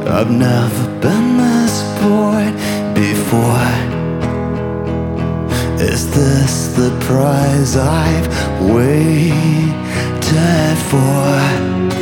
I've never been this bored before. Is this the prize I've waited for?